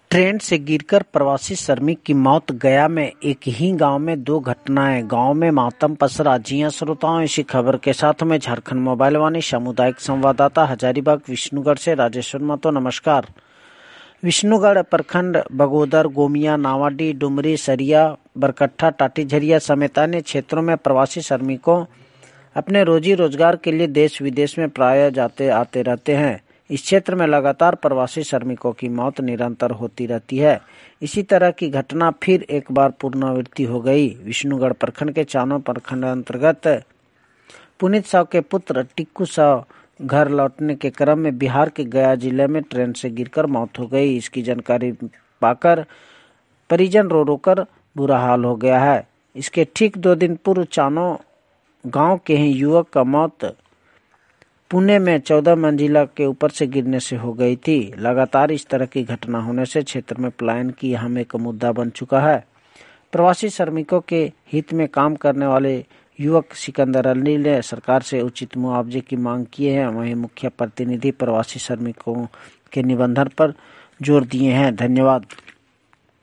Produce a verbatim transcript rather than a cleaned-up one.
Train से गिरकर प्रवासी श्रमिक की मौत। गया में एक ही गांव में दो घटनाएं, गांव में मातम पसरा। जी हां श्रोताओं, इसी खबर के साथ में झारखंड मोबाइल वाणी सामुदायिक संवाददाता हजारीबाग विष्णुगढ़ से राजेश्वर महतो। नमस्कार। विष्णुगढ़ प्रखंड बगोदर, गोमिया, नावाडीह, डुमरी, सरिया, बरकट्ठा, टाटीझरिया समेत अन्य क्षेत्रों में प्रवासी श्रमिकों अपने रोजी रोजगार के लिए देश विदेश में प्राय जाते आते रहते हैं। इस क्षेत्र में लगातार प्रवासी श्रमिकों की मौत निरंतर होती रहती है। इसी तरह की घटना फिर एक बार पुनरावृत्ति हो गई। विष्णुगढ़ प्रखंड के चानो प्रखंड अंतर्गत पुनीत साव के पुत्र टिक्कू साव घर लौटने के क्रम में बिहार के गया जिले में ट्रेन से गिरकर मौत हो गई। इसकी जानकारी पाकर परिजन रो रोकर बुरा हाल हो गया है। इसके ठीक दो दिन पूर्व चानो गांव के ही युवक का मौत पुणे में चौदह मंजिला के ऊपर से गिरने से हो गई थी। लगातार इस तरह की घटना होने से क्षेत्र में पलायन की अहम एक मुद्दा बन चुका है। प्रवासी श्रमिकों के हित में काम करने वाले युवक सिकंदर अली ने सरकार से उचित मुआवजे की मांग की है। वहीं मुख्य प्रतिनिधि प्रवासी श्रमिकों के निबंधन पर जोर दिए हैं। धन्यवाद।